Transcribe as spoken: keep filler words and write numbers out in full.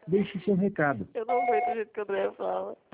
Deixe seu recado. Eu não aguento o jeito que o André fala.